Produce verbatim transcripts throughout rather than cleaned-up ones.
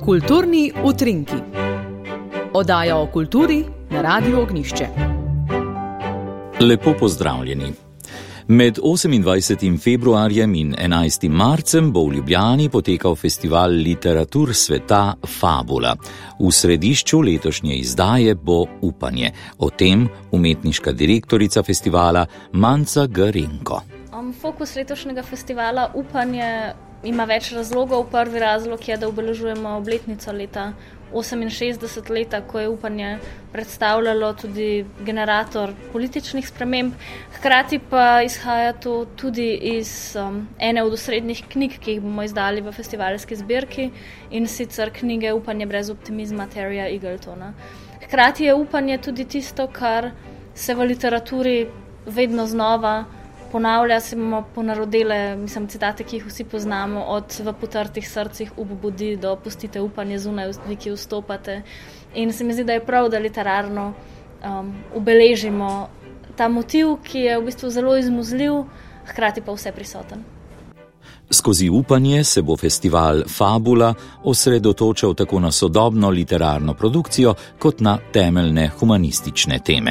Kulturni utrinki. Oddaja o kulturi na Radiu Ognjišče. Lepo pozdravljeni. Med osemindvajsetim februarjem in enajstim marcem bo v Ljubljani potekal festival literatur sveta Fabula. V središču letošnje izdaje bo Upanje. O tem umetniška direktorica festivala Manca Garenko. Um, fokus letošnjega festivala Upanje ima več razlogov. Prvi razlog je, da obeležujemo obletnico leta oseminšestdeset leta, ko je Upanje predstavljalo tudi generator političnih sprememb. Hkrati pa izhaja to tudi iz um, ene od osrednjih knjig, ki jih bomo izdali v festivalski zbirki, in sicer knjige Upanje brez optimizma Terryja Eagletona. Hkrati je upanje tudi tisto, kar se v literaturi vedno znova ponavlja, se bomo ponarodile, mislim, citate, ki jih vsi poznamo, od v potrtih srcih ubudi do pustite upanje zunaj, vi ki vstopate. In se mi zdi, da je prav, da literarno um, obeležimo ta motiv, ki je v bistvu zelo izmuzljiv, hkrati pa vse prisoten. Skozi Upanje se bo festival Fabula osredotočal tako na sodobno literarno produkcijo, kot na temeljne humanistične teme.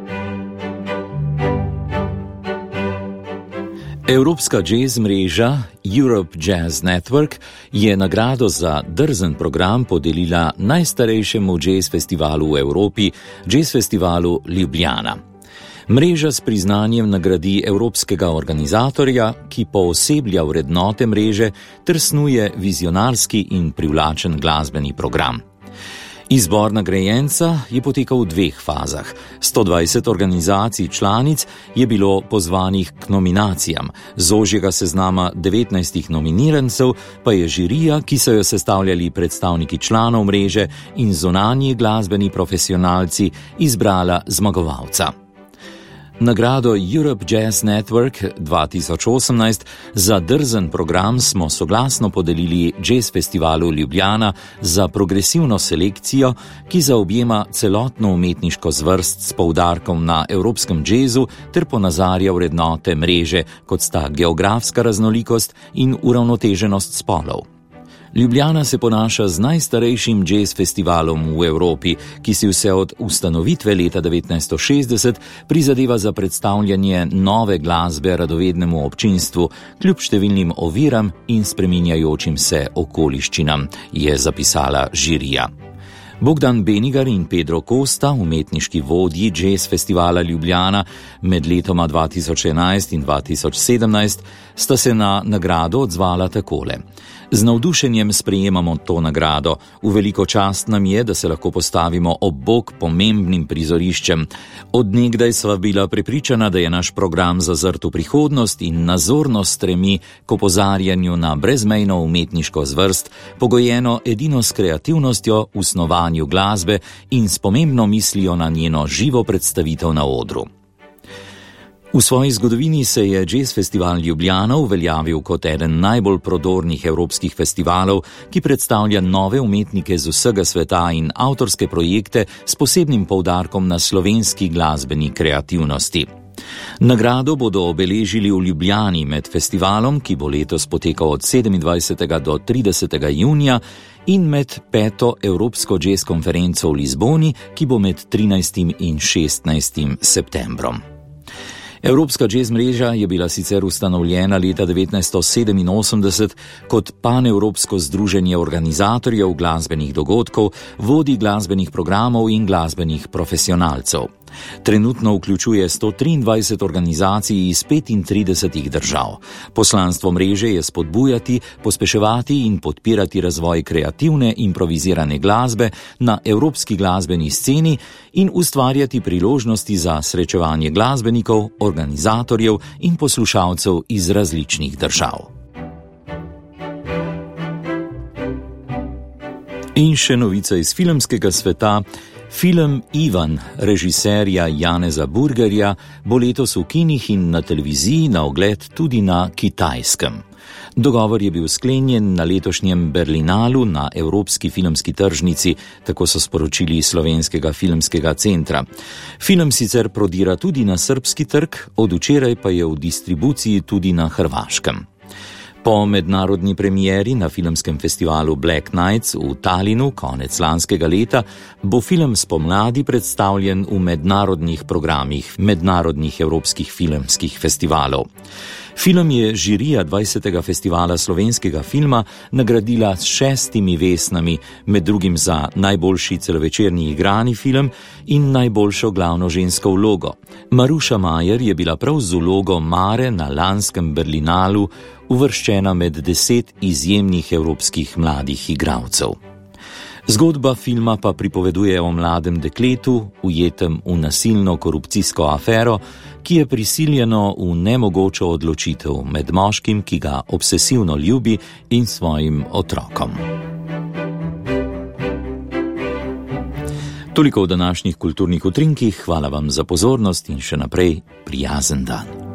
Evropska jazz mreža Europe Jazz Network je nagrado za drzen program podelila najstarejšemu jazz festivalu v Evropi, jazz festivalu Ljubljana. Mreža s priznanjem nagradi evropskega organizatorja, ki pooseblja vrednote mreže ter snuje vizionarski in privlačen glasbeni program. Izbor nagrajenca je potekal v dveh fazah. sto dvajset organizacij članic je bilo pozvanih k nominacijam. Z ožjega seznama devetnajstih nominirancev pa je žirija, ki so jo sestavljali predstavniki članov mreže in zunanji glasbeni profesionalci, izbrala zmagovalca. Nagrado Europe Jazz Network dva tisoč osemnajst za drzen program smo soglasno podelili Jazz Festivalu Ljubljana za progresivno selekcijo, ki zaobjema celotno umetniško zvrst s poudarkom na evropskem džezu ter ponazarja vrednote mreže, kot sta geografska raznolikost in uravnoteženost spolov. Ljubljana se ponaša z najstarejšim jazz festivalom v Evropi, ki si vse od ustanovitve leta devetnajststo šestdeset prizadeva za predstavljanje nove glasbe radovednemu občinstvu, kljub številnim oviram in spreminjajočim se okoliščinam, je zapisala žirija. Bogdan Benigar in Pedro Costa, umetniški vodji jazz festivala Ljubljana med letoma dva tisoč enajst in dva tisoč sedemnajst, sta se na nagrado odzvala takole. Z navdušenjem sprejemamo to nagrado. V veliko čast nam je, da se lahko postavimo ob bok pomembnim prizoriščem. Od nekdaj sva bila prepričana, da je naš program zazrt v prihodnost in nazorno stremi k opozarjanju na brezmejno umetniško zvrst, pogojeno edino s kreativnostjo v snovanju glasbe in s pomembno mislijo na njeno živo predstavitev na odru. V svoji zgodovini se je Jazz Festival Ljubljana uveljavil kot eden najbolj prodornih evropskih festivalov, ki predstavlja nove umetnike z vsega sveta in avtorske projekte s posebnim poudarkom na slovenski glasbeni kreativnosti. Nagrado bodo obeležili v Ljubljani med festivalom, ki bo letos potekal od sedemindvajsetega do tridesetega junija, in med peto Evropsko jazz konferenco v Lizboni, ki bo med trinajstim in šestnajstim septembrom. Evropska jazz mreža je bila sicer ustanovljena leta devetnajststo sedeminosemdeset kot panevropsko združenje organizatorjev glasbenih dogodkov, vodij glasbenih programov in glasbenih profesionalcev. Trenutno vključuje sto triindvajset organizacij iz petintridesetih držav. Poslanstvo mreže je spodbujati, pospeševati in podpirati razvoj kreativne improvizirane glasbe na evropski glasbeni sceni in ustvarjati priložnosti za srečevanje glasbenikov, organizatorjev in poslušalcev iz različnih držav. In še novica iz filmskega sveta. Film Ivan režiserja Janeza Burgerja bo letos v kinih in na televiziji na ogled tudi na Kitajskem. Dogovor je bil sklenjen na letošnjem Berlinalu na Evropski filmski tržnici, tako so sporočili iz Slovenskega filmskega centra. Film sicer prodira tudi na srbski trg, od včeraj pa je v distribuciji tudi na Hrvaškem. Po mednarodni premieri na filmskem festivalu Black Nights v Talinu konec lanskega leta bo film spomladi predstavljen v mednarodnih programih mednarodnih evropskih filmskih festivalov. Film je žirija dvajsetega festivala slovenskega filma nagradila s šestimi vesnami, med drugim za najboljši celovečerni igrani film in najboljšo glavno žensko vlogo. Maruša Majer je bila prav z vlogo Mare na lanskem Berlinalu uvrščena med deset izjemnih evropskih mladih igralcev. Zgodba filma pa pripoveduje o mladem dekletu, ujetem v nasilno korupcijsko afero, ki je prisiljeno v nemogočo odločitev med moškim, ki ga obsesivno ljubi, in svojim otrokom. Toliko v današnjih kulturnih utrinkih, hvala vam za pozornost in še naprej prijazen dan.